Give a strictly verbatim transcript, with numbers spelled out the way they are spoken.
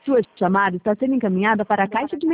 Sua chamada está sendo encaminhada para a caixa de